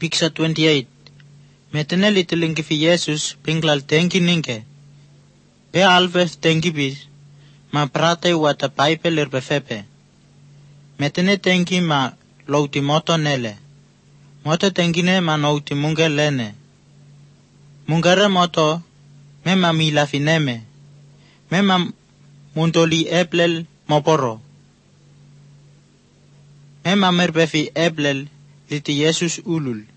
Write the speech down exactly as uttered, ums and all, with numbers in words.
Picture twenty-eight. Metene litilingi fi Jesus pinglal tenki ninke. Pe alves tenki bis. Ma prate wata paipe lirbefepe. Metene tenki ma louti moto nele. Moto tenkine ma nouti munge lene. Mungere moto me ma mila fineme. Me ma muntoli eplel moporo. Me ma merbefi eplel liti Jesus ulul.